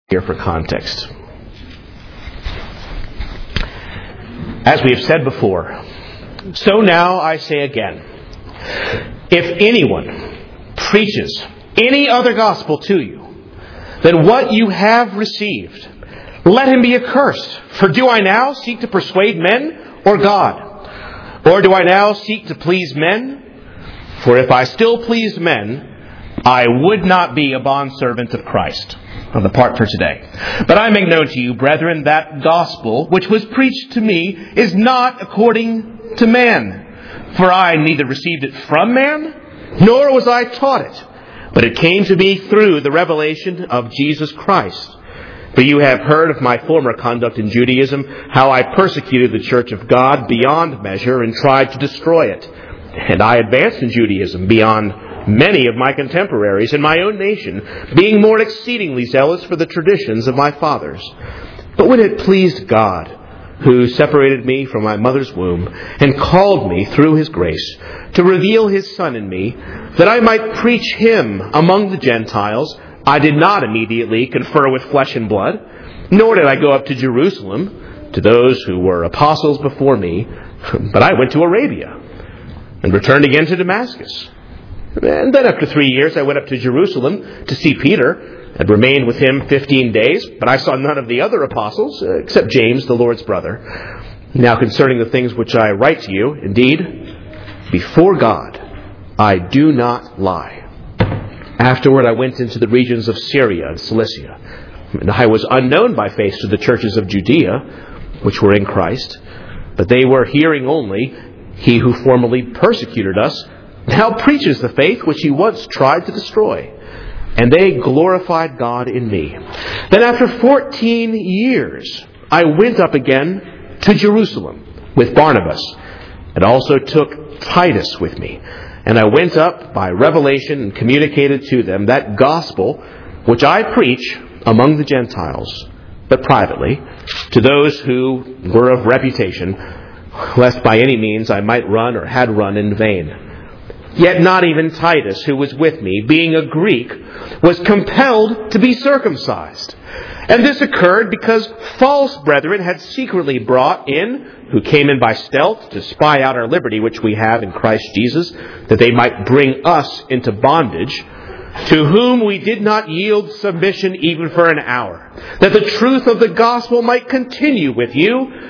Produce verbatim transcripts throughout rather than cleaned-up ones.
here for context. As we have said before, so now I say again, if anyone preaches any other gospel to you than what you have received, let him be accursed. For do I now seek to persuade men or God? Or do I now seek to please men? For if I still pleased men, I would not be a bondservant of Christ. On the part for today. But I make known to you, brethren, that gospel which was preached to me is not according to man. For I neither received it from man, nor was I taught it. But it came to me through the revelation of Jesus Christ. For you have heard of my former conduct in Judaism, how I persecuted the church of God beyond measure and tried to destroy it. And I advanced in Judaism beyond many of my contemporaries in my own nation, being more exceedingly zealous for the traditions of my fathers. But when it pleased God, who separated me from my mother's womb and called me through His grace to reveal His Son in me, that I might preach Him among the Gentiles, I did not immediately confer with flesh and blood, nor did I go up to Jerusalem to those who were apostles before me, but I went to Arabia and returned again to Damascus. And then after three years I went up to Jerusalem to see Peter and remained with him fifteen days. But I saw none of the other apostles except James, the Lord's brother. Now concerning the things which I write to you, indeed, before God, I do not lie. Afterward I went into the regions of Syria and Cilicia. And I was unknown by face to the churches of Judea, which were in Christ. But they were hearing only, he who formerly persecuted us now preaches the faith which he once tried to destroy. And they glorified God in me. Then after fourteen years, I went up again to Jerusalem with Barnabas, and also took Titus with me. And I went up by revelation and communicated to them that gospel which I preach among the Gentiles, but privately, to those who were of reputation, lest by any means I might run or had run in vain. Yet not even Titus, who was with me, being a Greek, was compelled to be circumcised. And this occurred because false brethren had secretly brought in, who came in by stealth to spy out our liberty which we have in Christ Jesus, that they might bring us into bondage, to whom we did not yield submission even for an hour, that the truth of the gospel might continue with you.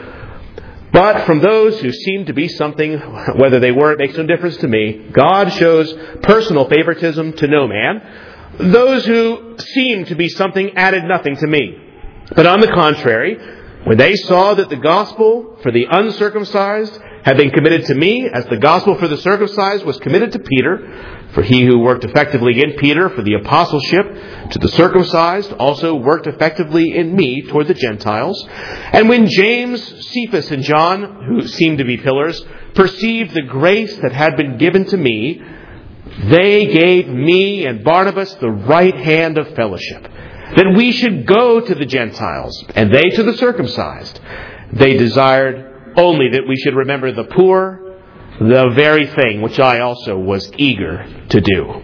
But from those who seem to be something, whether they were, it makes no difference to me. God shows personal favoritism to no man. Those who seem to be something added nothing to me. But on the contrary, when they saw that the gospel for the uncircumcised had been committed to me, as the gospel for the circumcised was committed to Peter, for he who worked effectively in Peter for the apostleship to the circumcised also worked effectively in me toward the Gentiles. And when James, Cephas, and John, who seemed to be pillars, perceived the grace that had been given to me, they gave me and Barnabas the right hand of fellowship, that we should go to the Gentiles, and they to the circumcised. They desired only that we should remember the poor, the very thing which I also was eager to do.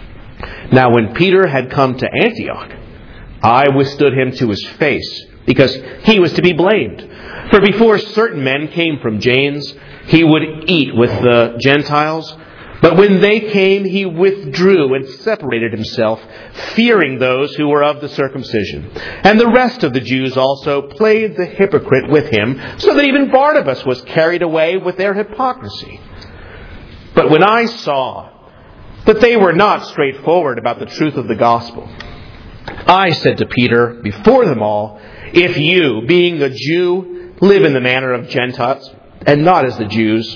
Now when Peter had come to Antioch, I withstood him to his face, because he was to be blamed. For before certain men came from James, he would eat with the Gentiles. But when they came, he withdrew and separated himself, fearing those who were of the circumcision. And the rest of the Jews also played the hypocrite with him, so that even Barnabas was carried away with their hypocrisy. But when I saw that they were not straightforward about the truth of the gospel, I said to Peter before them all, if you, being a Jew, live in the manner of Gentiles, and not as the Jews,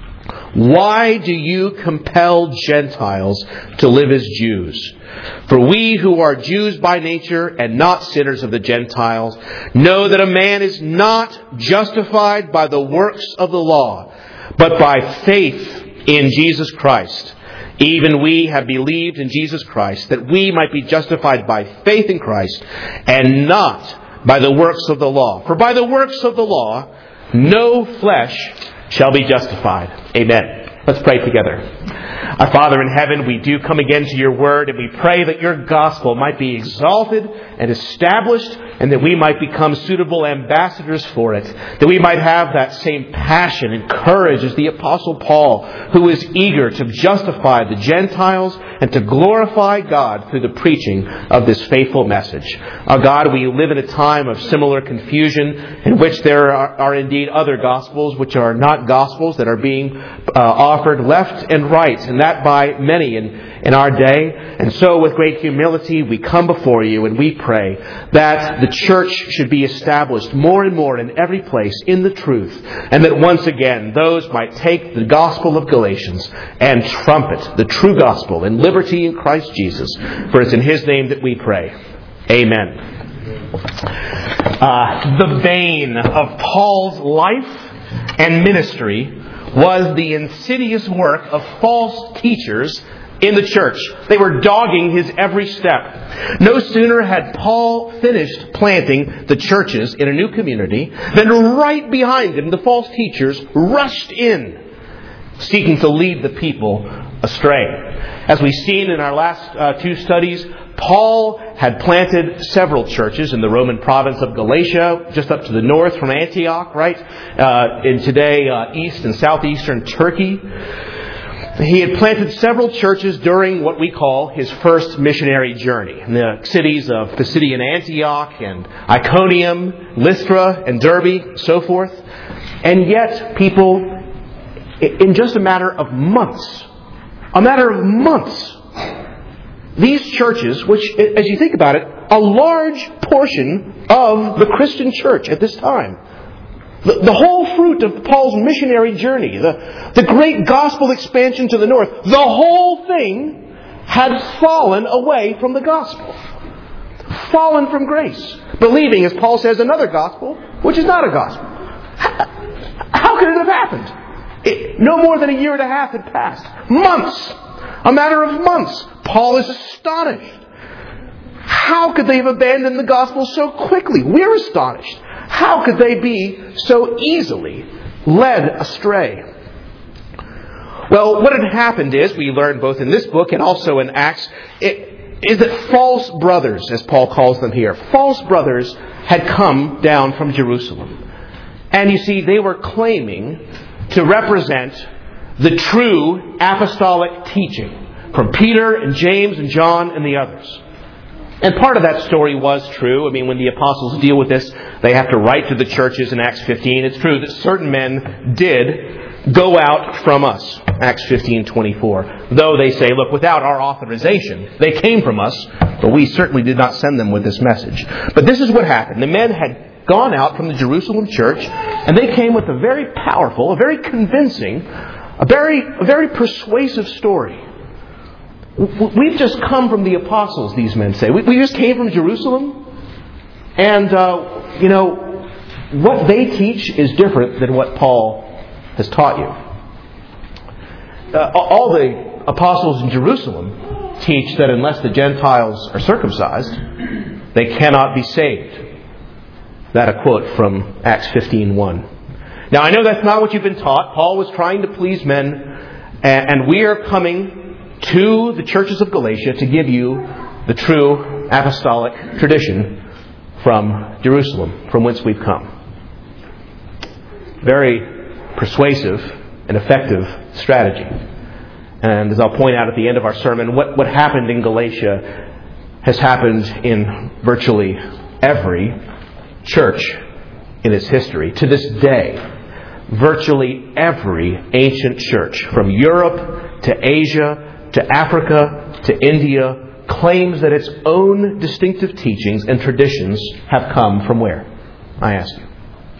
why do you compel Gentiles to live as Jews? For we who are Jews by nature and not sinners of the Gentiles know that a man is not justified by the works of the law, but by faith in Jesus Christ. Even we have believed in Jesus Christ, that we might be justified by faith in Christ and not by the works of the law. For by the works of the law, no flesh shall be justified. Amen. Let's pray together. Our Father in heaven, we do come again to your word, and we pray that your gospel might be exalted and established, and that we might become suitable ambassadors for it. That we might have that same passion and courage as the Apostle Paul, who is eager to justify the Gentiles and to glorify God through the preaching of this faithful message. Our God, we live in a time of similar confusion in which there are, are indeed other gospels which are not gospels that are being uh, offered left and right, and that by many in, in our day. And so with great humility we come before you and we pray that the church should be established more and more in every place in the truth, and that once again those might take the gospel of Galatians and trumpet the true gospel and liberty in Christ Jesus. For it's in His name that we pray. Amen. Uh, the bane of Paul's life and ministry was the insidious work of false teachers in the church. They were dogging his every step. No sooner had Paul finished planting the churches in a new community than right behind him the false teachers rushed in, seeking to lead the people astray. As we've seen in our last uh, two studies, Paul had planted several churches in the Roman province of Galatia, just up to the north from Antioch, right? Uh, in today, uh, east and southeastern Turkey. He had planted several churches during what we call his first missionary journey in the cities of Pisidian Antioch and Iconium, Lystra and Derbe, so forth. And yet, people, in just a matter of months, a matter of months, these churches, which, as you think about it, a large portion of the Christian church at this time, the, the whole fruit of Paul's missionary journey, the, the great gospel expansion to the north, the whole thing had fallen away from the gospel. Fallen from grace. Believing, as Paul says, another gospel, which is not a gospel. How, how could it have happened? It, no more than a year and a half had passed. Months. A matter of months. Paul is astonished. How could they have abandoned the gospel so quickly? We're astonished. How could they be so easily led astray? Well, what had happened is, we learn both in this book and also in Acts, it, is that false brothers, as Paul calls them here, false brothers had come down from Jerusalem. And you see, they were claiming to represent the true apostolic teaching from Peter and James and John and the others. And part of that story was true. I mean, when the apostles deal with this, they have to write to the churches in Acts fifteen. It's true that certain men did go out from us, Acts fifteen twenty-four. Though they say, look, without our authorization, they came from us, but we certainly did not send them with this message. But this is what happened. The men had gone out from the Jerusalem church, and they came with a very powerful, a very convincing, a very, a very persuasive story. We've just come from the apostles, these men say. We, we just came from Jerusalem. And, uh, you know, what they teach is different than what Paul has taught you. Uh, all the apostles in Jerusalem teach that unless the Gentiles are circumcised, they cannot be saved. That a quote from Acts fifteen one. Now, I know that's not what you've been taught. Paul was trying to please men, and we are coming to the churches of Galatia to give you the true apostolic tradition from Jerusalem, from whence we've come. Very persuasive and effective strategy. And as I'll point out at the end of our sermon, what, what happened in Galatia has happened in virtually every church in its history. To this day, virtually every ancient church, from Europe to Asia to Africa, to India, claims that its own distinctive teachings and traditions have come from where? I ask you.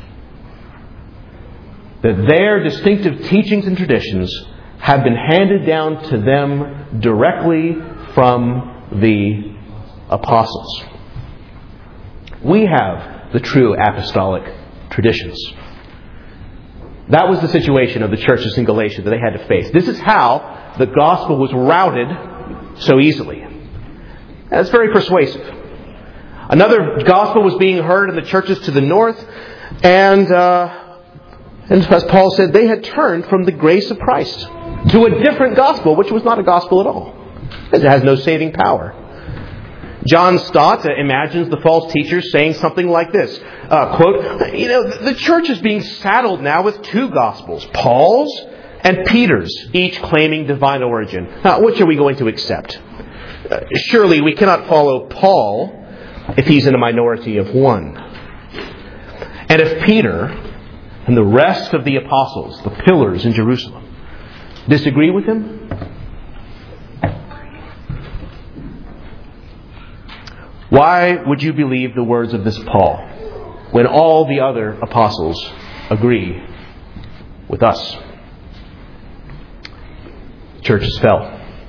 That their distinctive teachings and traditions have been handed down to them directly from the apostles. We have the true apostolic traditions. That was the situation of the churches in Galatia that they had to face. This is how the gospel was routed so easily. That's very persuasive. Another gospel was being heard in the churches to the north, and, uh, and as Paul said, they had turned from the grace of Christ. to a different gospel, which was not a gospel at all. It has no saving power. John Stott imagines the false teachers saying something like this, uh, quote, you know, the church is being saddled now with two gospels, Paul's and Peter's, each claiming divine origin. Now, which are we going to accept? Uh, surely we cannot follow Paul if he's in a minority of one. And if Peter and the rest of the apostles, the pillars in Jerusalem, disagree with him, why would you believe the words of this Paul when all the other apostles agree with us? Churches fell.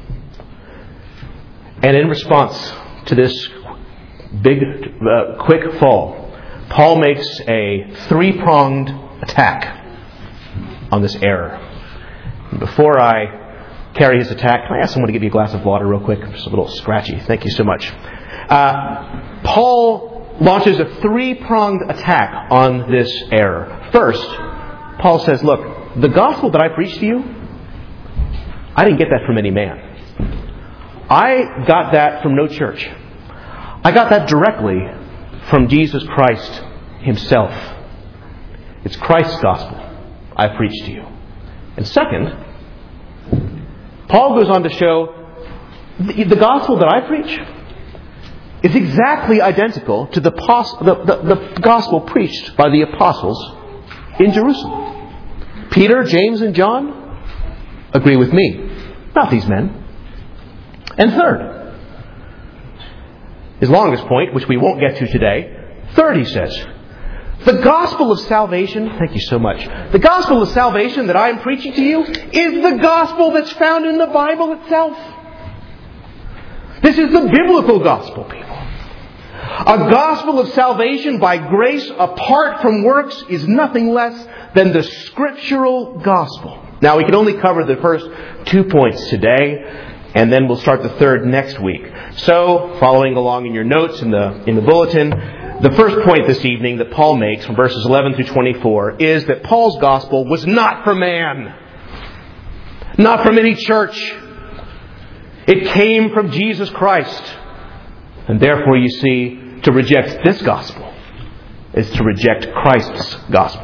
And in response to this big, uh, quick fall, Paul makes a three-pronged attack on this error. Before I carry his attack, can I ask someone to give you a glass of water real quick? I'm just a little scratchy. Thank you so much. Uh, Paul launches a three-pronged attack on this error. First, Paul says, look, the gospel that I preached to you, I didn't get that from any man. I got that from no church. I got that directly from Jesus Christ himself. It's Christ's gospel I preached to you. And second, Paul goes on to show the, the gospel that I preach is exactly identical to the, pos- the, the, the gospel preached by the apostles in Jerusalem. Peter, James, and John agree with me, not these men. And third, his longest point, which we won't get to today, third, he says, the gospel of salvation, thank you so much, the gospel of salvation that I am preaching to you is the gospel that's found in the Bible itself. This is the biblical gospel, people. A gospel of salvation by grace apart from works is nothing less than the scriptural gospel. Now, we can only cover the first two points today, and then we'll start the third next week. So, following along in your notes in the in the bulletin, the first point this evening that Paul makes from verses eleven through twenty-four is that Paul's gospel was not for man. Not from any church. It came from Jesus Christ. And therefore, you see, to reject this gospel is to reject Christ's gospel.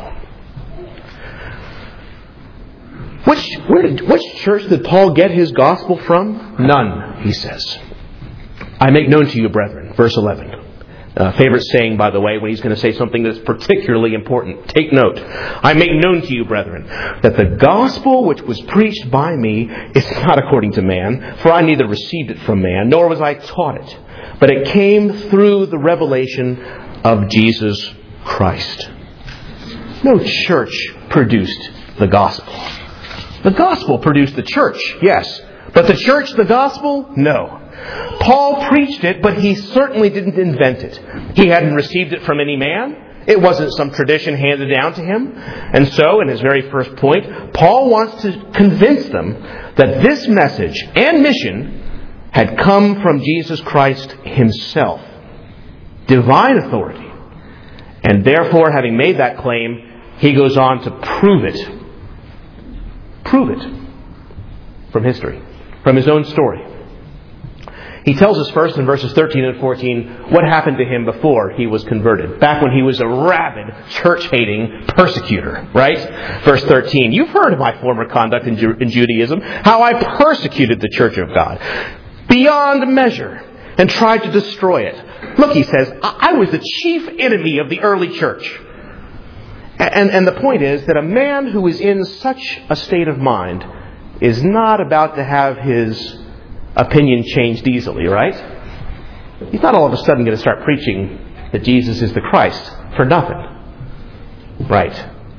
Which, where did, which church did Paul get his gospel from? None, he says. I make known to you, brethren, verse eleven. Uh, favorite saying, by the way, when he's going to say something that's particularly important. Take note. I make known to you, brethren, that the gospel which was preached by me is not according to man, for I neither received it from man, nor was I taught it, but it came through the revelation of Jesus Christ. No church produced the gospel. The gospel produced the church, yes. But the church, the gospel? No. Paul preached it, but he certainly didn't invent it. He hadn't received it from any man. It wasn't some tradition handed down to him. And so, in his very first point, Paul wants to convince them that this message and mission had come from Jesus Christ himself. Divine authority. And therefore, having made that claim, he goes on to prove it. Prove it from history, from his own story. He tells us first in verses thirteen and fourteen what happened to him before he was converted. Back when he was a rabid, church-hating persecutor, right? Verse thirteen, you've heard of my former conduct in, Ju- in Judaism, how I persecuted the church of God beyond measure and tried to destroy it. Look, he says, I, I was the chief enemy of the early church. And, and the point is that a man who is in such a state of mind is not about to have his opinion changed easily, right? He's not all of a sudden going to start preaching that Jesus is the Christ for nothing. Right.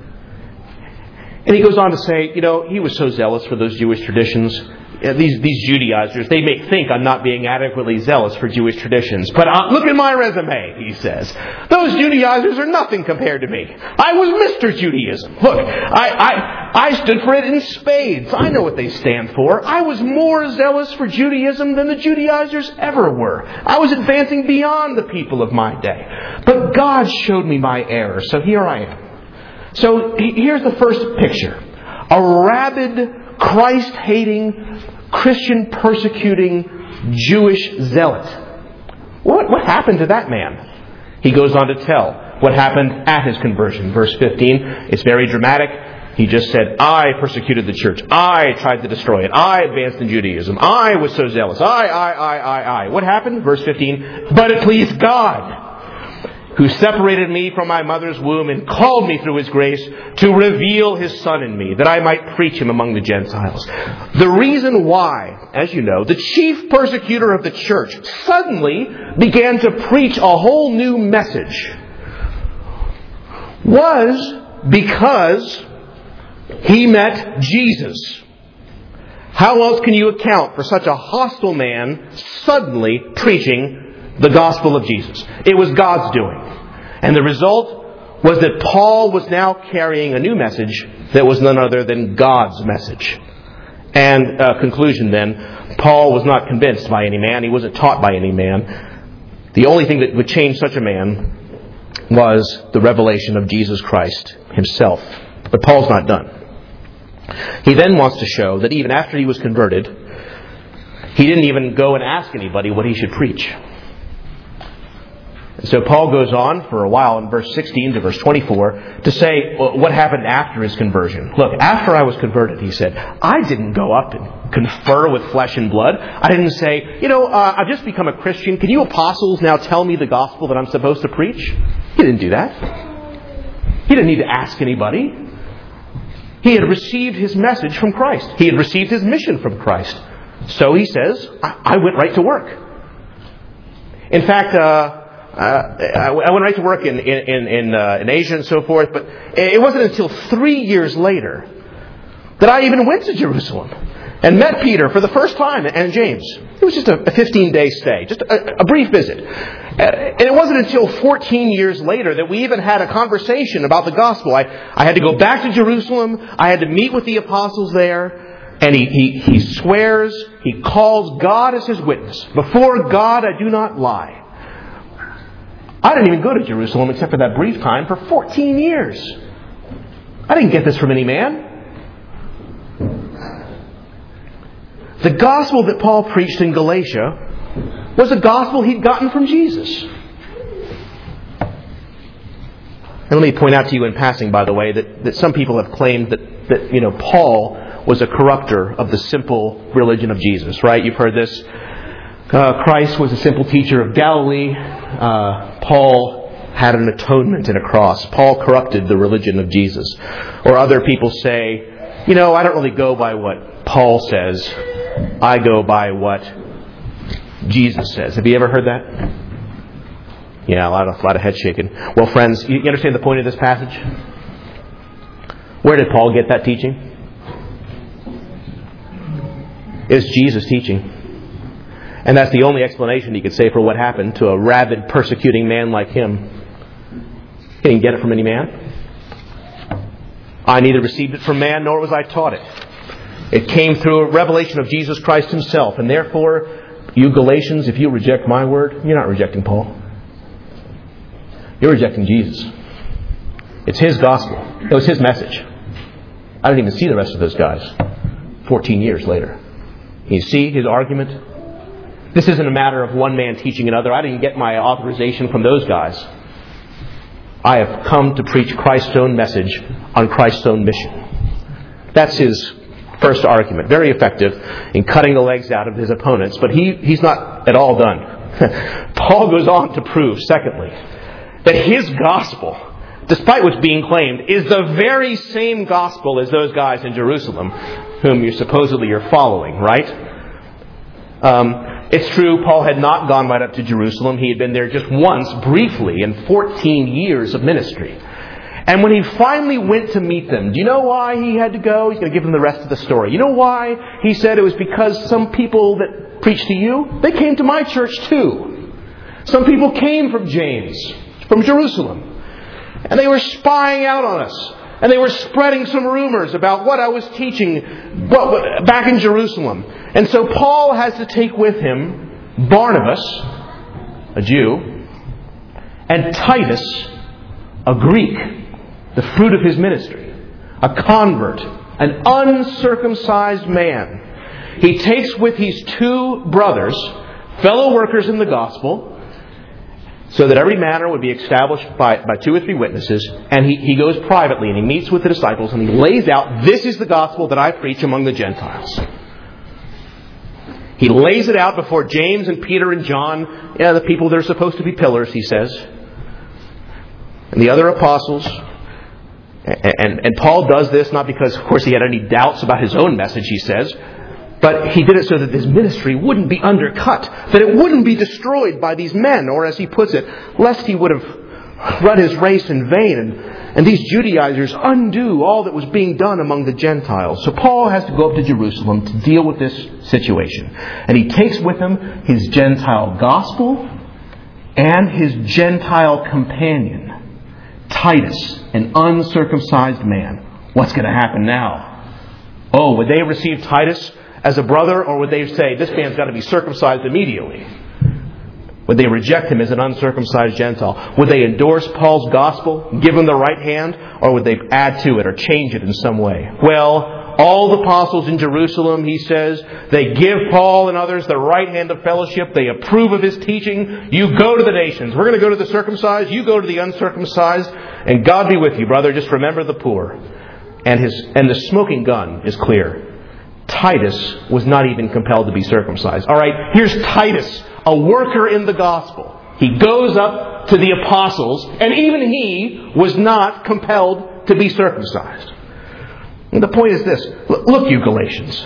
And he goes on to say, you know, he was so zealous for those Jewish traditions. These these Judaizers, they may think I'm not being adequately zealous for Jewish traditions. But uh, look at my resume, he says. Those Judaizers are nothing compared to me. I was Mister Judaism. Look, I, I, I stood for it in spades. I know what they stand for. I was more zealous for Judaism than the Judaizers ever were. I was advancing beyond the people of my day. But God showed me my error, so here I am. So here's the first picture. A rabid Christ-hating, Christian-persecuting Jewish zealot. What, what happened to that man? He goes on to tell what happened at his conversion. Verse fifteen, it's very dramatic. He just said, I persecuted the church. I tried to destroy it. I advanced in Judaism. I was so zealous. I, I, I, I, I. What happened? Verse fifteen, but it pleased God, who separated me from my mother's womb and called me through His grace to reveal His Son in me, that I might preach Him among the Gentiles. The reason why, as you know, the chief persecutor of the church suddenly began to preach a whole new message was because he met Jesus. How else can you account for such a hostile man suddenly preaching the gospel of Jesus? It was God's doing. And the result was that Paul was now carrying a new message that was none other than God's message. And uh, conclusion then, Paul was not convinced by any man. He wasn't taught by any man. The only thing that would change such a man was the revelation of Jesus Christ Himself. But Paul's not done. He then wants to show that even after he was converted, he didn't even go and ask anybody what he should preach. And so Paul goes on for a while in verse sixteen to verse twenty-four to say what happened after his conversion. Look, after I was converted, he said, I didn't go up and confer with flesh and blood. I didn't say, you know, uh, I've just become a Christian. Can you apostles now tell me the gospel that I'm supposed to preach? He didn't do that. He didn't need to ask anybody. He had received his message from Christ. He had received his mission from Christ. So he says, I, I went right to work. In fact, uh, uh, I went right to work in in in, uh, in Asia and so forth. But it wasn't until three years later that I even went to Jerusalem and met Peter for the first time, and James. It was just a fifteen-day stay, just a, a brief visit. And it wasn't until fourteen years later that we even had a conversation about the gospel. I, I had to go back to Jerusalem. I had to meet with the apostles there. And he, he, he swears, he calls God as his witness. Before God, I do not lie. I didn't even go to Jerusalem except for that brief time for fourteen years. I didn't get this from any man. The gospel that Paul preached in Galatia was a gospel he'd gotten from Jesus. And let me point out to you in passing, by the way, that, that some people have claimed that, that, you know, Paul was a corrupter of the simple religion of Jesus, right? You've heard this. Uh, Christ was a simple teacher of Galilee. Uh, Paul had an atonement and a cross. Paul corrupted the religion of Jesus. Or other people say, you know, I don't really go by what Paul says. I go by what Jesus says. Have you ever heard that? Yeah, a lot of, a lot of head shaking. Well, friends, you understand the point of this passage? Where did Paul get that teaching? It's Jesus' teaching. And that's the only explanation he could say for what happened to a rabid, persecuting man like him. He didn't get it from any man. I neither received it from man, nor was I taught it. It came through a revelation of Jesus Christ Himself. And therefore, you Galatians, if you reject my word, you're not rejecting Paul. You're rejecting Jesus. It's His gospel. It was His message. I didn't even see the rest of those guys fourteen years later. You see his argument? This isn't a matter of one man teaching another. I didn't get my authorization from those guys. I have come to preach Christ's own message on Christ's own mission. That's his first argument. Very effective in cutting the legs out of his opponents. But he, he's not at all done. Paul goes on to prove, secondly, that his gospel, despite what's being claimed, is the very same gospel as those guys in Jerusalem whom you supposedly are following, right? Um, it's true, Paul had not gone right up to Jerusalem. He had been there just once, briefly, in fourteen years of ministry. And when he finally went to meet them, do you know why he had to go? He's going to give them the rest of the story. You know why? He said it was because some people that preached to you, they came to my church too. Some people came from James, from Jerusalem. And they were spying out on us. And they were spreading some rumors about what I was teaching back in Jerusalem. And so Paul has to take with him Barnabas, a Jew, and Titus, a Greek, the fruit of his ministry, a convert an uncircumcised man. He takes with his two brothers, fellow workers in the gospel, so that every matter would be established by, by two or three witnesses. And he, he goes privately and he meets with the disciples and he lays out, this is the gospel that I preach among the Gentiles. He lays it out before James and Peter and John, yeah, the people that are supposed to be pillars, he says, and the other apostles. And, and, and Paul does this not because, of course, he had any doubts about his own message, he says, but he did it so that his ministry wouldn't be undercut, that it wouldn't be destroyed by these men, or as he puts it, lest he would have run his race in vain and, and these Judaizers undo all that was being done among the Gentiles. So Paul has to go up to Jerusalem to deal with this situation. And he takes with him his Gentile gospel and his Gentile companion, Titus, an uncircumcised man. What's going to happen now? Oh, would they receive Titus as a brother, or would they say, this man's got to be circumcised immediately? Would they reject him as an uncircumcised Gentile? Would they endorse Paul's gospel, give him the right hand, or would they add to it or change it in some way? Well, all the apostles in Jerusalem, he says, they give Paul and others the right hand of fellowship. They approve of his teaching. You go to the nations. We're going to go to the circumcised. You go to the uncircumcised. And God be with you, brother. Just remember the poor. And his and the smoking gun is clear. Titus was not even compelled to be circumcised. All right, here's Titus, a worker in the gospel. He goes up to the apostles, and even he was not compelled to be circumcised. And the point is this. Look, you Galatians.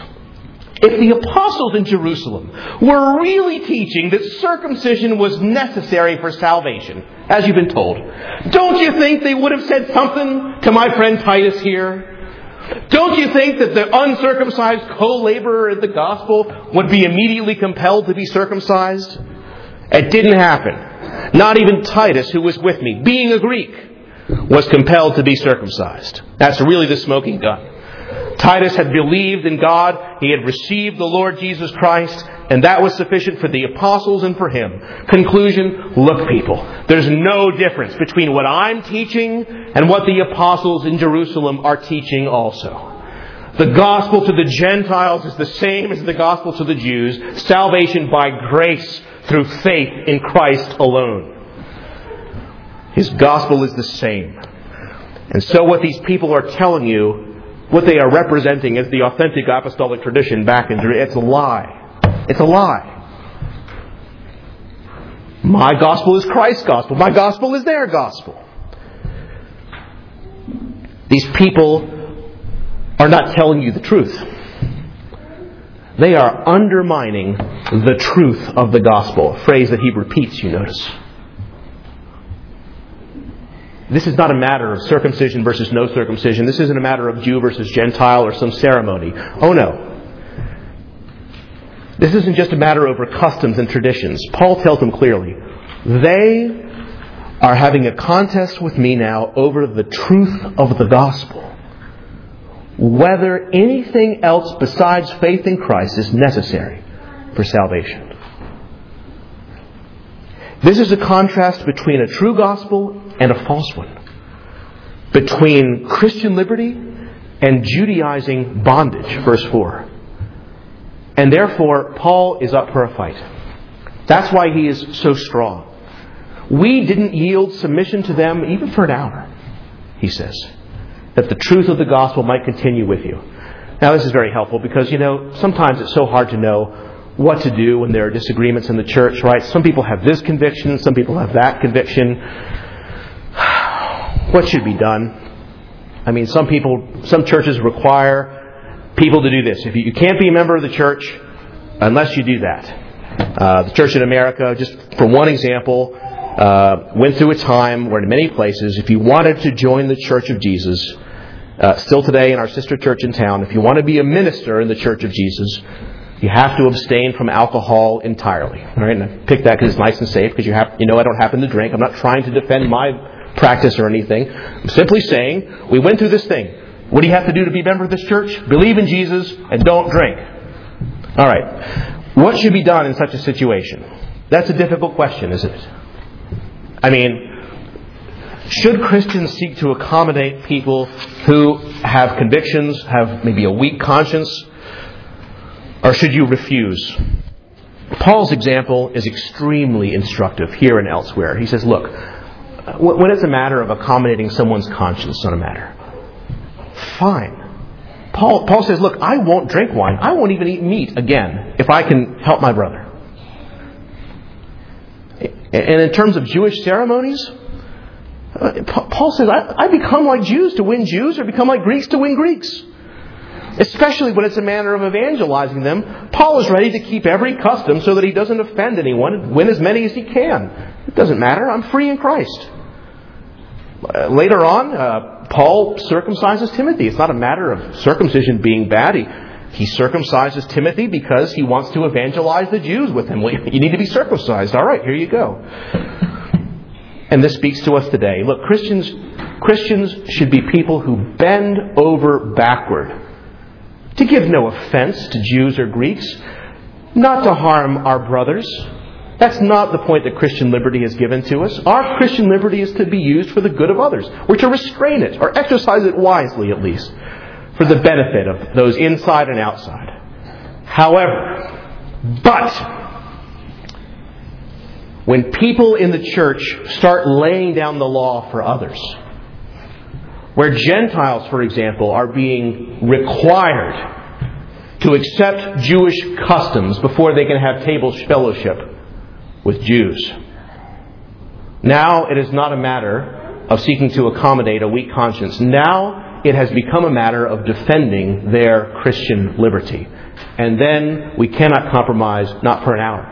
If the apostles in Jerusalem were really teaching that circumcision was necessary for salvation, as you've been told, don't you think they would have said something to my friend Titus here? Don't you think that the uncircumcised co-laborer in the gospel would be immediately compelled to be circumcised? It didn't happen. Not even Titus, who was with me, being a Greek, was compelled to be circumcised. That's really the smoking gun. Titus had believed in God. He had received the Lord Jesus Christ. And that was sufficient for the apostles and for him. Conclusion, look people, there's no difference between what I'm teaching and what the apostles in Jerusalem are teaching also. The gospel to the Gentiles is the same as the gospel to the Jews. Salvation by grace through faith in Christ alone. His gospel is the same. And so what these people are telling you, what they are representing as the authentic apostolic tradition back in Jerusalem, it's a lie. It's a lie. My gospel is Christ's gospel. My gospel is their gospel. These people are not telling you the truth. They are undermining the truth of the gospel. A phrase that he repeats, you notice. This is not a matter of circumcision versus no circumcision. This isn't a matter of Jew versus Gentile or some ceremony. Oh no. This isn't just a matter over customs and traditions. Paul tells them clearly, they are having a contest with me now over the truth of the gospel. Whether anything else besides faith in Christ is necessary for salvation. This is a contrast between a true gospel and a false one. Between Christian liberty and Judaizing bondage, verse four. And therefore, Paul is up for a fight. That's why he is so strong. We didn't yield submission to them even for an hour, he says, that the truth of the gospel might continue with you. Now, this is very helpful because, you know, sometimes it's so hard to know what to do when there are disagreements in the church, right? Some people have this conviction, some people have that conviction. What should be done? I mean, some people, some churches require people to do this. If you, you can't be a member of the church unless you do that. Uh, the church in America, just for one example, uh, went through a time where in many places, if you wanted to join the Church of Jesus, uh, still today in our sister church in town, if you want to be a minister in the Church of Jesus, you have to abstain from alcohol entirely. All right, and I picked that because it's nice and safe, because you have, you know, I don't happen to drink. I'm not trying to defend my practice or anything. I'm simply saying we went through this thing. What do you have to do to be a member of this church? Believe in Jesus and don't drink. All right. What should be done in such a situation? That's a difficult question, isn't it? I mean, Should Christians seek to accommodate people who have convictions, have maybe a weak conscience, or should you refuse? Paul's example is extremely instructive here and elsewhere. He says, look, when it's a matter of accommodating someone's conscience, it's not a matter. Fine. Paul, Paul says, look, I won't drink wine. I won't even eat meat again if I can help my brother. And in terms of Jewish ceremonies, Paul says, I, I become like Jews to win Jews or become like Greeks to win Greeks. Especially when it's a matter of evangelizing them. Paul is ready to keep every custom so that he doesn't offend anyone and win as many as he can. It doesn't matter. I'm free in Christ. Uh, later on, uh, Paul circumcises Timothy. It's not a matter of circumcision being bad. He, he circumcises Timothy because he wants to evangelize the Jews with him. Well, you need to be circumcised. All right, here you go. And this speaks to us today. Look, Christians, Christians should be people who bend over backward to give no offense to Jews or Greeks, not to harm our brothers. That's not the point that Christian liberty is given to us. Our Christian liberty is to be used for the good of others. We're to restrain it, or exercise it wisely at least, for the benefit of those inside and outside. However, but when people in the church start laying down the law for others, where Gentiles, for example, are being required to accept Jewish customs before they can have table fellowship with Jews. Now it is not a matter of seeking to accommodate a weak conscience. Now it has become a matter of defending their Christian liberty. And then we cannot compromise, not for an hour.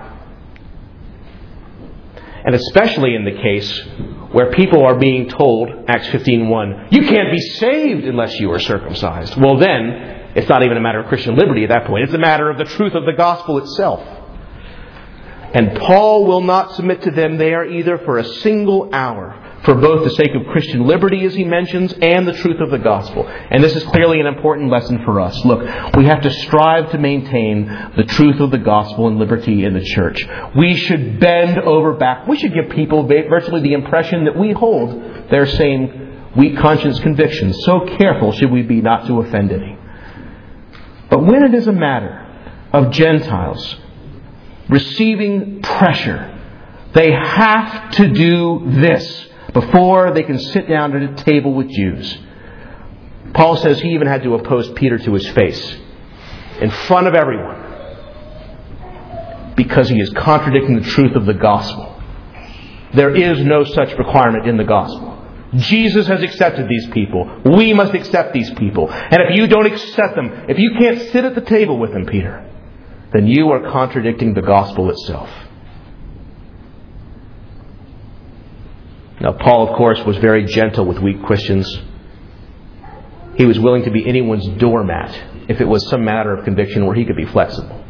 And especially in the case where people are being told, Acts fifteen one, you can't be saved unless you are circumcised. Well then, it's not even a matter of Christian liberty at that point. It's a matter of the truth of the gospel itself. And Paul will not submit to them there either for a single hour, for both the sake of Christian liberty, as he mentions, and the truth of the gospel. And this is clearly an important lesson for us. Look, we have to strive to maintain the truth of the gospel and liberty in the church. We should bend over back. We should give people virtually the impression that we hold their same weak conscience convictions. So careful should we be not to offend any. But when it is a matter of Gentiles receiving pressure, they have to do this before they can sit down at a table with Jews. Paul says he even had to oppose Peter to his face in front of everyone because he is contradicting the truth of the gospel. There is no such requirement in the gospel. Jesus has accepted these people. We must accept these people. And if you don't accept them, if you can't sit at the table with them, Peter, then you are contradicting the gospel itself. Now, Paul, of course, was very gentle with weak Christians. He was willing to be anyone's doormat if it was some matter of conviction where he could be flexible.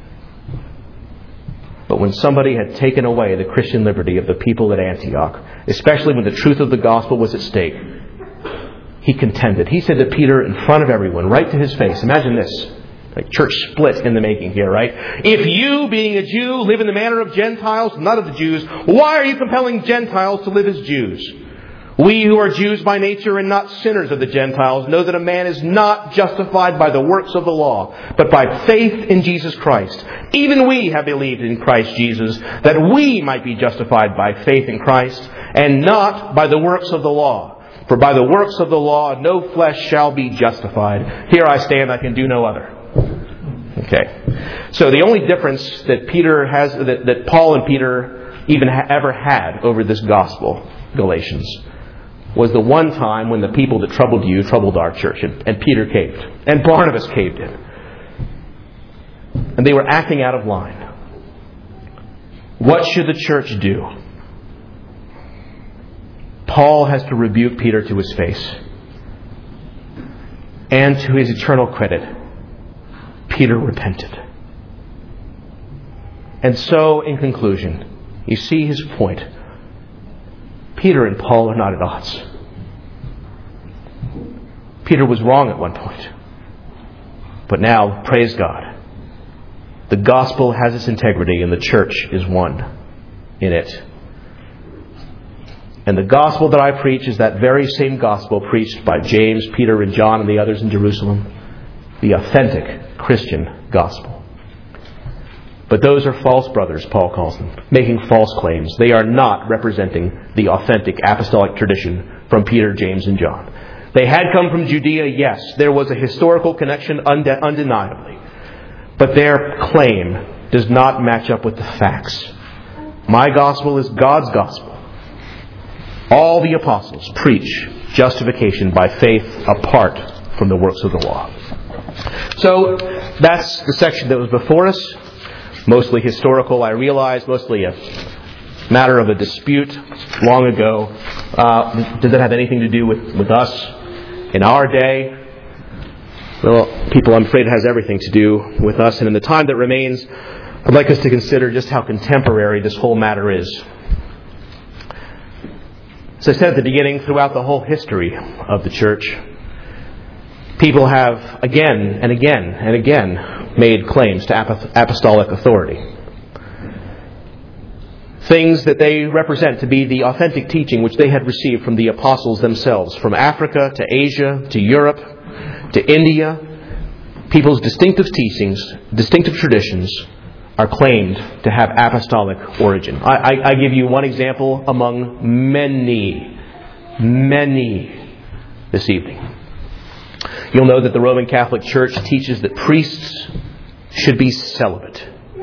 But when somebody had taken away the Christian liberty of the people at Antioch, especially when the truth of the gospel was at stake, he contended. He said to Peter in front of everyone, right to his face, imagine this, like church split in the making here, right? If you, being a Jew, live in the manner of Gentiles, not of the Jews, why are you compelling Gentiles to live as Jews? We who are Jews by nature and not sinners of the Gentiles know that a man is not justified by the works of the law, but by faith in Jesus Christ. Even we have believed in Christ Jesus, that we might be justified by faith in Christ, and not by the works of the law. For by the works of the law no flesh shall be justified. Here I stand, I can do no other. Okay. So the only difference that Peter has, that, that Paul and Peter even ha- ever had over this gospel, Galatians, was the one time when the people that troubled you troubled our church. And, and Peter caved. And Barnabas caved in. And they were acting out of line. What should the church do? Paul has to rebuke Peter to his face. And to his eternal credit, Peter repented. And so, in conclusion, you see his point. Peter and Paul are not at odds. Peter was wrong at one point. But now, praise God, the gospel has its integrity and the church is one in it. And the gospel that I preach is that very same gospel preached by James, Peter, and John and the others in Jerusalem. The authentic Christian gospel. But those are false brothers, Paul calls them, making false claims. They are not representing the authentic apostolic tradition from Peter, James, and John. They had come from Judea, yes. There was a historical connection unde- undeniably. But their claim does not match up with the facts. My gospel is God's gospel. All the apostles preach justification by faith apart from the works of the law. So that's the section that was before us. Mostly historical, I realize, mostly a matter of a dispute long ago. Uh, does that have anything to do with, with us in our day? Well, people, I'm afraid it has everything to do with us. And in the time that remains, I'd like us to consider just how contemporary this whole matter is. As I said at the beginning, throughout the whole history of the church, people have again and again and again made claims to apostolic authority. Things that they represent to be the authentic teaching which they had received from the apostles themselves, from Africa to Asia to Europe to India. People's distinctive teachings, distinctive traditions are claimed to have apostolic origin. I, I, I give you one example among many, many this evening. You'll know that the Roman Catholic Church teaches that priests should be celibate,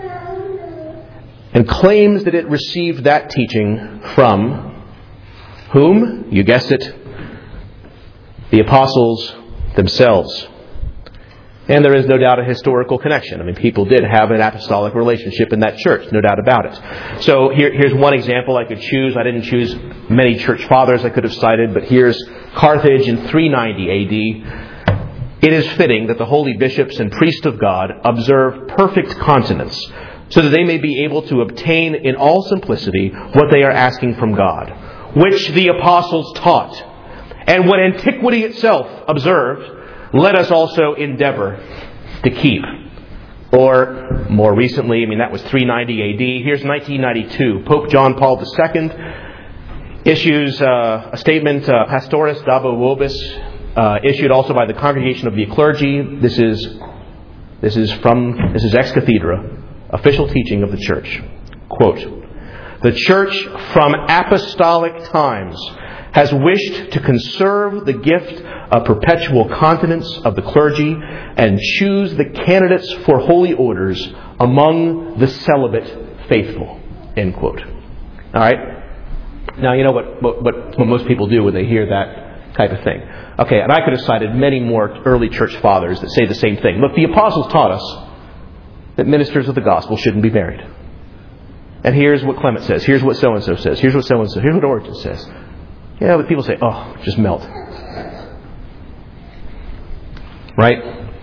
and claims that it received that teaching from whom? You guessed it, the apostles themselves. And there is no doubt a historical connection. I mean, people did have an apostolic relationship in that church, no doubt about it. So here, here's one example I could choose. I didn't choose many church fathers I could have cited, but here's Carthage in three ninety A D. It is fitting that the holy bishops and priests of God observe perfect continence, so that they may be able to obtain in all simplicity what they are asking from God, which the apostles taught, and what antiquity itself observed, let us also endeavor to keep. Or, more recently, I mean that was three ninety A D, here's nineteen ninety-two. Pope John Paul the Second issues uh, a statement, uh, Pastoris Dabo Vobis, uh, issued also by the Congregation of the Clergy. This is this is from this is ex cathedra, official teaching of the Church. Quote, "The Church from apostolic times has wished to conserve the gift of perpetual continence of the clergy and choose the candidates for holy orders among the celibate faithful." End quote. All right? Now, you know what, what, what, what most people do when they hear that type of thing. Okay, and I could have cited many more early church fathers that say the same thing. Look, the apostles taught us that ministers of the gospel shouldn't be married. And here's what Clement says. Here's what so-and-so says. Here's what so-and-so. Here's what Origen says. Yeah, but people say, oh, just melt. Right?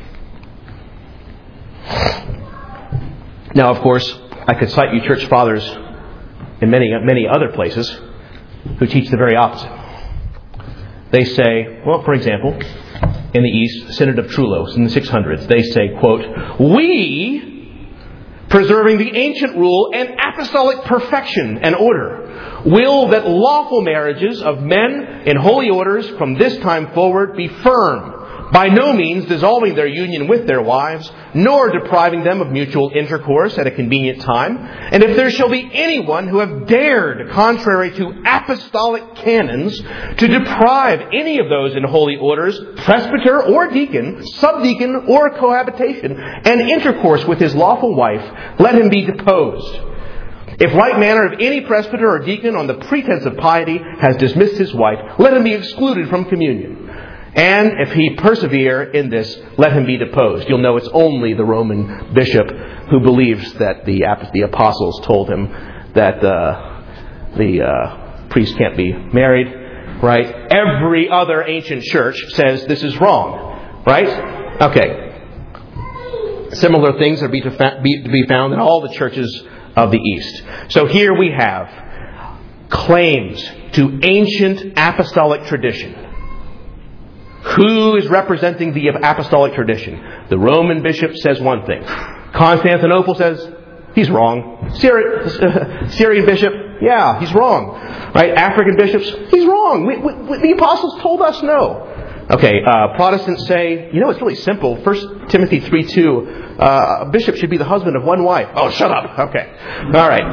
Now, of course, I could cite you church fathers in many, many other places who teach the very opposite. They say, well, for example, in the East, Synod of Trullos in the six hundreds, they say, quote, "We, preserving the ancient rule and apostolic perfection and order, will that lawful marriages of men in holy orders from this time forward be firm, by no means dissolving their union with their wives, nor depriving them of mutual intercourse at a convenient time. And if there shall be anyone who have dared, contrary to apostolic canons, to deprive any of those in holy orders, presbyter or deacon, subdeacon or cohabitation, and intercourse with his lawful wife, let him be deposed. If like manner of any presbyter or deacon on the pretense of piety has dismissed his wife, let him be excluded from communion. And if he persevere in this, let him be deposed." You'll know it's only the Roman bishop who believes that the the apostles told him that uh, the uh, priest can't be married, right? Every other ancient church says this is wrong, right? Okay. Similar things are be to, fa- be, to be found in all the churches of the East. So here we have claims to ancient apostolic tradition. Who is representing the apostolic tradition? The Roman bishop says one thing. Constantinople says he's wrong. Syri- Syrian bishop, Yeah, he's wrong. Right? African bishops, he's wrong. We, we, the apostles told us no. Okay, uh, Protestants say, you know, it's really simple. First Timothy three two, uh, a bishop should be the husband of one wife. Oh, shut up. Okay. All right.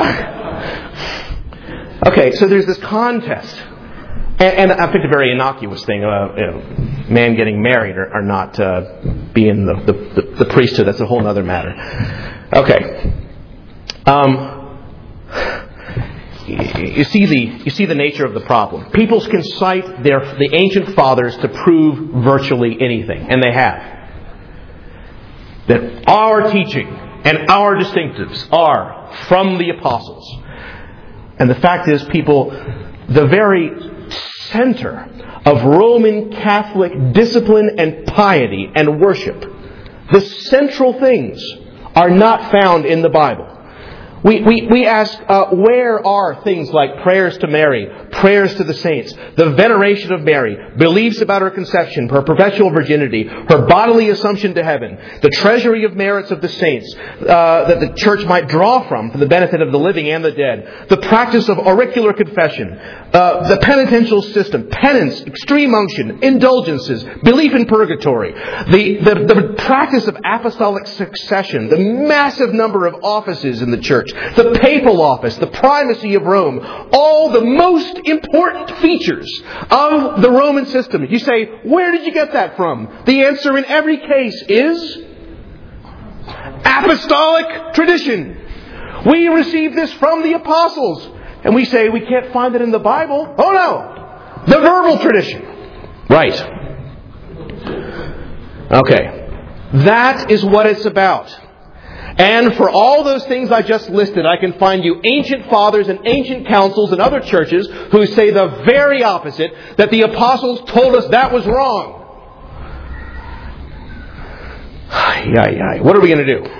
Uh, okay, so there's this contest. And, and I picked a very innocuous thing, uh, you know, man getting married or, or not uh, being the, the, the priesthood. That's a whole other matter. Okay. Um... You see the you see the nature of the problem. People can cite their the ancient fathers to prove virtually anything, and they have. That our teaching and our distinctives are from the apostles. And the fact is, people, the very center of Roman Catholic discipline and piety and worship, the central things are not found in the Bible. We, we, we ask, uh, where are things like prayers to Mary, prayers to the saints, the veneration of Mary, beliefs about her conception, her perpetual virginity, her bodily assumption to heaven, the treasury of merits of the saints uh, that the church might draw from for the benefit of the living and the dead, the practice of auricular confession, uh, the penitential system, penance, extreme unction, indulgences, belief in purgatory, the, the, the practice of apostolic succession, the massive number of offices in the church, the papal office, the primacy of Rome, all the most important features of the Roman system. You say, where did you get that from? The answer in every case is apostolic tradition. We received this from the apostles. And we say we can't find it in the Bible. Oh no! The verbal tradition. Right. Okay. That is what it's about. And for all those things I just listed, I can find you ancient fathers and ancient councils and other churches who say the very opposite, that the apostles told us that was wrong. Yeah, yeah. What are we going to do?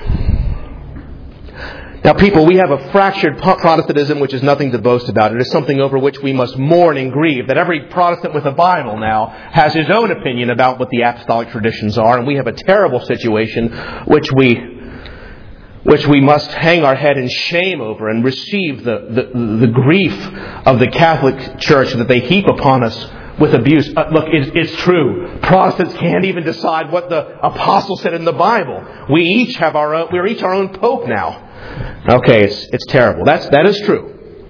Now, people, we have a fractured Protestantism which is nothing to boast about. It is something over which we must mourn and grieve. That every Protestant with a Bible now has his own opinion about what the apostolic traditions are. And we have a terrible situation which we... which we must hang our head in shame over and receive the, the, the grief of the Catholic Church that they heap upon us with abuse. Uh, look, it's, it's true. Protestants can't even decide what the apostle said in the Bible. We each have our own, we're each our own pope now. Okay, it's, it's terrible. That's, that is true.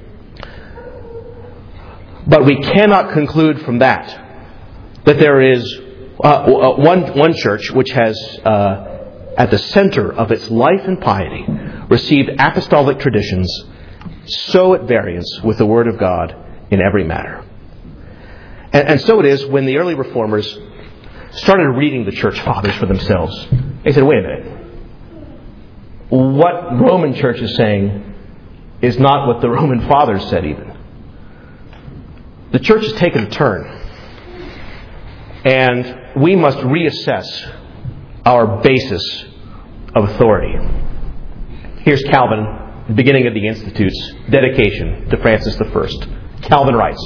But we cannot conclude from that that there is uh, one, one church which has... Uh, at the center of its life and piety, received apostolic traditions so at variance with the Word of God in every matter. And, and so it is when the early reformers started reading the church fathers for themselves. They said, wait a minute. What Roman church is saying is not what the Roman fathers said even. The church has taken a turn. And we must reassess our basis of authority. Here's Calvin, the beginning of the Institute's dedication to Francis the First. Calvin writes,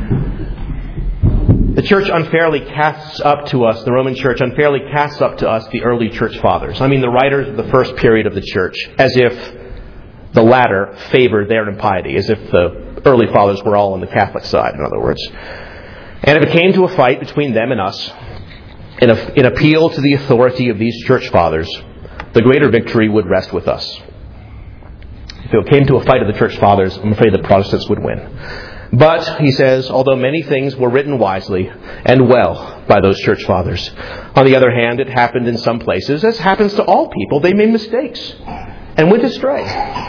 the church unfairly casts up to us, the Roman church unfairly casts up to us the early church fathers. I mean the writers of the first period of the church, as if the latter favored their impiety, as if the early fathers were all on the Catholic side, in other words. And if it came to a fight between them and us, In, a, in appeal to the authority of these church fathers, the greater victory would rest with us. If it came to a fight of the church fathers, I'm afraid the Protestants would win. But, he says, although many things were written wisely and well by those church fathers, on the other hand, it happened in some places, as happens to all people, they made mistakes and went astray.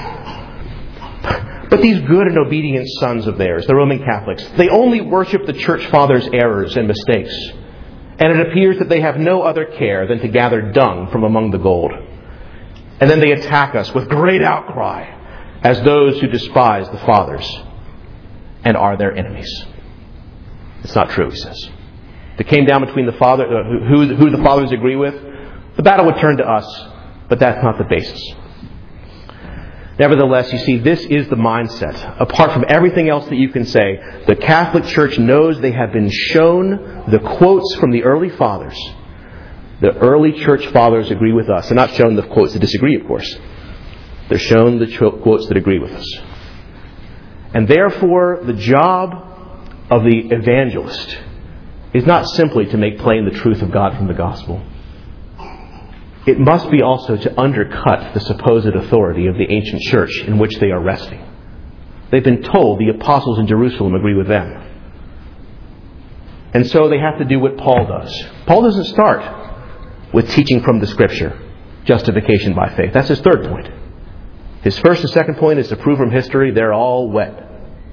But these good and obedient sons of theirs, the Roman Catholics, they only worship the church fathers' errors and mistakes. And it appears that they have no other care than to gather dung from among the gold. And then they attack us with great outcry as those who despise the fathers and are their enemies. It's not true, he says. If it came down between the father, uh, who, who the fathers agree with, the battle would turn to us, but that's not the basis. Nevertheless, you see, this is the mindset. Apart from everything else that you can say, the Catholic Church knows they have been shown the quotes from the early fathers. The early church fathers agree with us. They're not shown the quotes that disagree, of course. They're shown the quotes that agree with us. And therefore, the job of the evangelist is not simply to make plain the truth of God from the gospel. It must be also to undercut the supposed authority of the ancient church in which they are resting. They've been told the apostles in Jerusalem agree with them. And so they have to do what Paul does. Paul doesn't start with teaching from the Scripture, justification by faith. That's his third point. His first and second point is to prove from history they're all wet.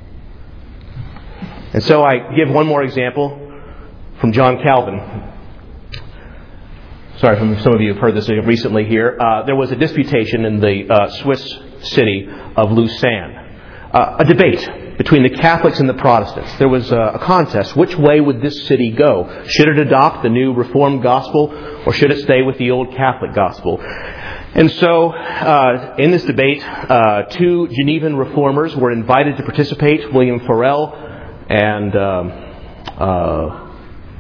And so I give one more example from John Calvin. Sorry if some of you have heard this recently here. Uh, there was a disputation in the uh, Swiss city of Lausanne. Uh, a debate between the Catholics and the Protestants. There was a, a contest. Which way would this city go? Should it adopt the new Reformed gospel, or should it stay with the old Catholic gospel? And so, uh, in this debate, uh, two Genevan reformers were invited to participate, William Farel and um, uh,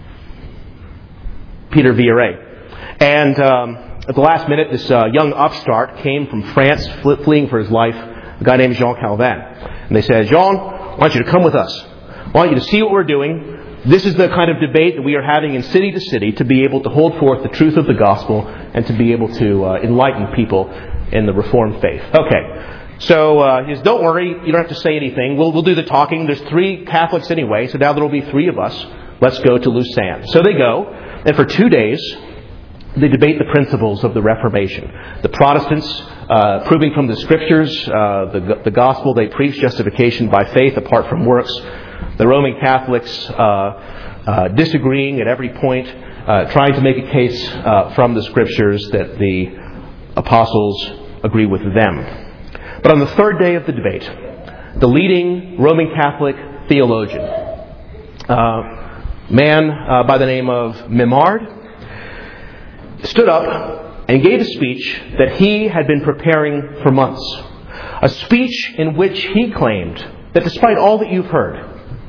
Peter Viret. And um, at the last minute, this uh, young upstart came from France, fle- fleeing for his life, a guy named Jean Calvin. And they said, Jean, I want you to come with us. I want you to see what we're doing. This is the kind of debate that we are having in city to city to be able to hold forth the truth of the gospel and to be able to uh, enlighten people in the Reformed faith. Okay. So uh, he says, don't worry. You don't have to say anything. We'll, we'll do the talking. There's three Catholics anyway, so now there will be three of us. Let's go to Lausanne. So they go, and for two days, they debate the principles of the Reformation. The Protestants, uh, proving from the Scriptures, uh, the, the gospel, they preach justification by faith apart from works. The Roman Catholics uh, uh, disagreeing at every point, uh, trying to make a case uh, from the Scriptures that the apostles agree with them. But on the third day of the debate, the leading Roman Catholic theologian, uh, man uh, by the name of Memard, stood up and gave a speech that he had been preparing for months. A speech in which he claimed that despite all that you've heard,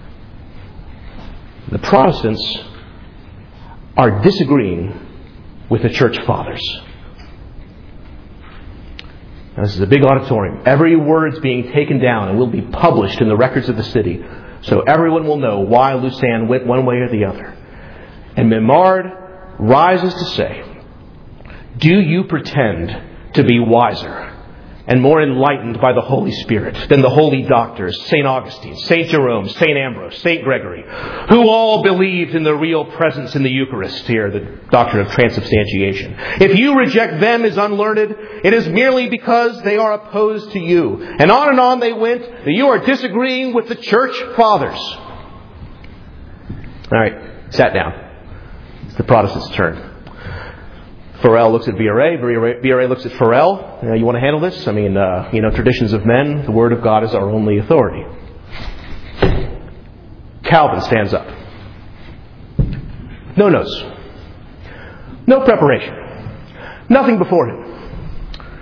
the Protestants are disagreeing with the Church Fathers. Now, this is a big auditorium. Every word's being taken down and will be published in the records of the city, so everyone will know why Lausanne went one way or the other. And Memard rises to say, do you pretend to be wiser and more enlightened by the Holy Spirit than the holy doctors, Saint Augustine, Saint Jerome, Saint Ambrose, Saint Gregory, who all believed in the real presence in the Eucharist, here, the doctrine of transubstantiation? If you reject them as unlearned, it is merely because they are opposed to you. And on and on they went, that you are disagreeing with the Church Fathers. All right, sat down. It's the Protestants' turn. Farel looks at Viret. Viret looks at Farel. You know, you want to handle this? I mean, uh, you know, traditions of men, the Word of God is our only authority. Calvin stands up. No notes. No preparation. Nothing before him.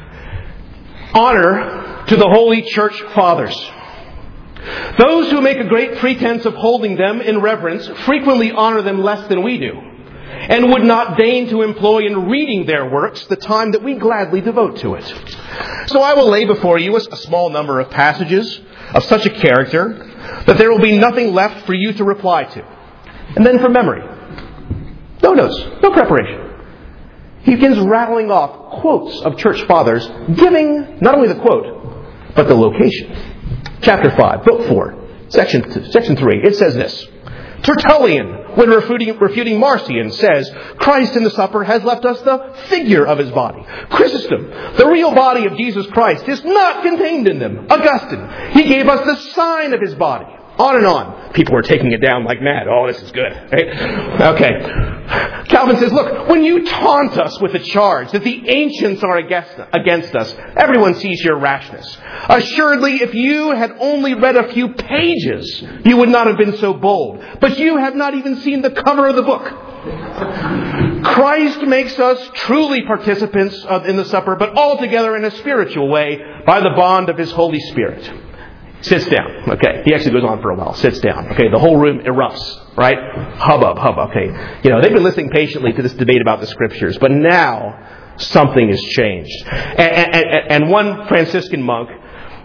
Honor to the Holy Church Fathers. Those who make a great pretense of holding them in reverence frequently honor them less than we do, and would not deign to employ in reading their works the time that we gladly devote to it. So I will lay before you a small number of passages of such a character that there will be nothing left for you to reply to. And then from memory. No notes, no preparation. He begins rattling off quotes of church fathers, giving not only the quote, but the location. Chapter five, book four, section two, section three. It says this. Tertullian, when refuting, refuting Marcion, says, Christ in the supper has left us the figure of his body. Chrysostom, the real body of Jesus Christ is not contained in them. Augustine, he gave us the sign of his body. On and on. People were taking it down like mad. Oh, this is good. Right? Okay. Calvin says, look, when you taunt us with the charge that the ancients are against, against us, everyone sees your rashness. Assuredly, if you had only read a few pages, you would not have been so bold. But you have not even seen the cover of the book. Christ makes us truly participants in the supper, but altogether in a spiritual way by the bond of his Holy Spirit. Sits down. Okay. He actually goes on for a while. Sits down. Okay. The whole room erupts. Right? Hubbub, hubbub. Okay. You know, they've been listening patiently to this debate about the Scriptures, but now something has changed. And, and, and one Franciscan monk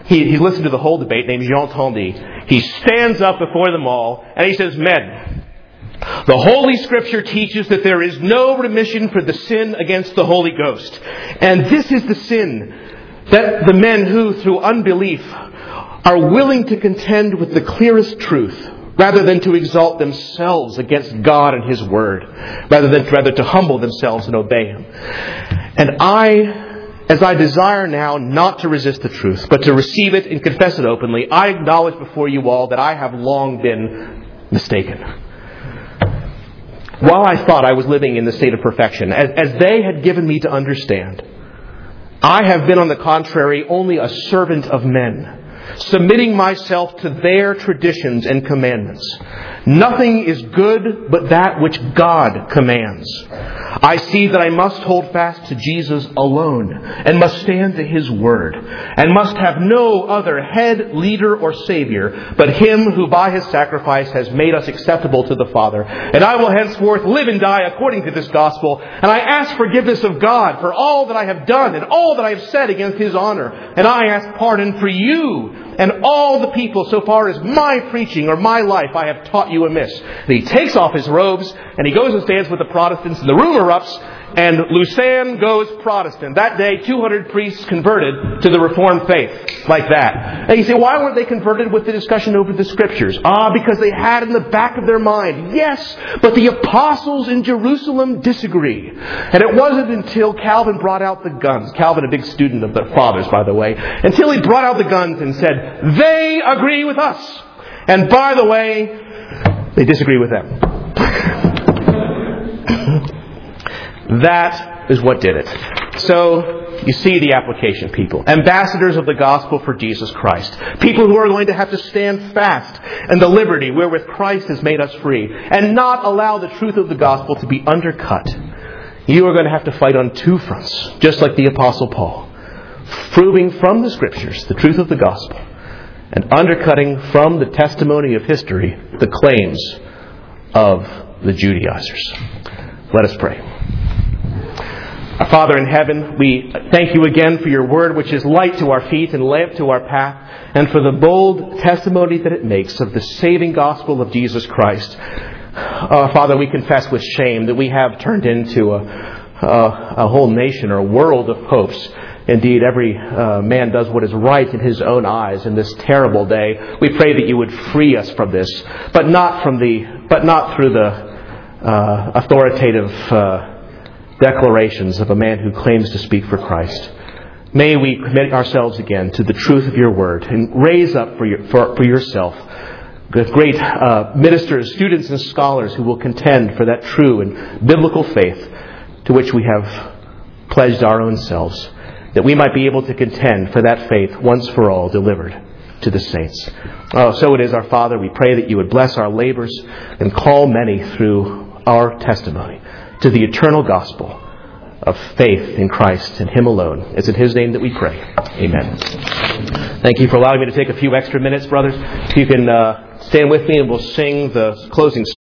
he, he listened to the whole debate, named Jean Tandy. He stands up before them all and he says, "Men, the Holy Scripture teaches that there is no remission for the sin against the Holy Ghost. And this is the sin, that the men who, through unbelief, are willing to contend with the clearest truth, rather than to exalt themselves against God and His Word, rather than rather to humble themselves and obey Him. And I, as I desire now not to resist the truth, but to receive it and confess it openly, I acknowledge before you all that I have long been mistaken. While I thought I was living in the state of perfection, as, as they had given me to understand, I have been, on the contrary, only a servant of men, submitting myself to their traditions and commandments. Nothing is good but that which God commands. I see that I must hold fast to Jesus alone, and must stand to His Word, and must have no other head, leader, or Savior but Him who by His sacrifice has made us acceptable to the Father. And I will henceforth live and die according to this gospel, and I ask forgiveness of God for all that I have done and all that I have said against His honor. And I ask pardon for you and all the people so far as my preaching or my life I have taught you amiss." And he takes off his robes and he goes and stands with the Protestants, and the room erupts, and Lucerne goes Protestant. That day, two hundred priests converted to the Reformed faith, like that. And you say, why weren't they converted with the discussion over the Scriptures? Ah, because they had in the back of their mind, yes, but the apostles in Jerusalem disagree. And it wasn't until Calvin brought out the guns, Calvin, a big student of the Fathers, by the way, until he brought out the guns and said, "They agree with us. And by the way, they disagree with them." That is what did it. So, you see the application, people. Ambassadors of the gospel for Jesus Christ. People who are going to have to stand fast in the liberty wherewith Christ has made us free, and not allow the truth of the gospel to be undercut. You are going to have to fight on two fronts, just like the Apostle Paul. Proving from the Scriptures the truth of the gospel, and undercutting from the testimony of history the claims of the Judaizers. Let us pray. Our Father in heaven, we thank you again for your word, which is light to our feet and lamp to our path, and for the bold testimony that it makes of the saving gospel of Jesus Christ. Uh, Father, we confess with shame that we have turned into a, a, a whole nation or a world of popes. Indeed, every uh, man does what is right in his own eyes in this terrible day. We pray that you would free us from this, but not from the, but not through the uh, authoritative uh, declarations of a man who claims to speak for Christ. May we commit ourselves again to the truth of your word, and raise up for, your, for, for yourself great uh, ministers, students, and scholars who will contend for that true and biblical faith to which we have pledged our own selves, that we might be able to contend for that faith once for all delivered to the saints. Oh, so it is, our Father. We pray that you would bless our labors and call many through our testimony to the eternal gospel of faith in Christ and Him alone. It's in His name that we pray. Amen. Thank you for allowing me to take a few extra minutes, brothers. If you can uh, stand with me and we'll sing the closing